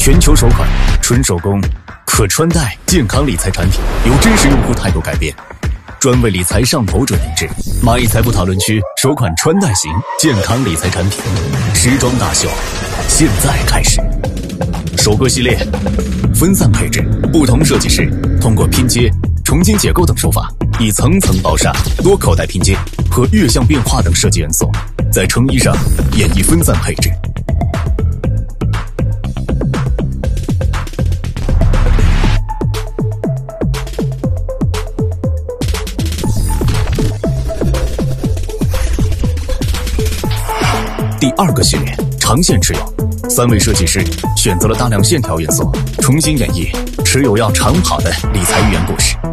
全球首款纯手工可穿戴健康理财产品，由真实用户态度改变，专为理财上头者定制。蚂蚁财富讨论区首款穿戴型健康理财产品，时装大秀现在开始。首个系列分散配置，不同设计师通过拼接、重新解构等手法，以层层包纱、多口袋拼接和月相变化等设计元素，在成衣上演绎分散配置。第二个系列长线持有，3位设计师选择了大量线条元素，重新演绎持有要长跑的理财寓言故事。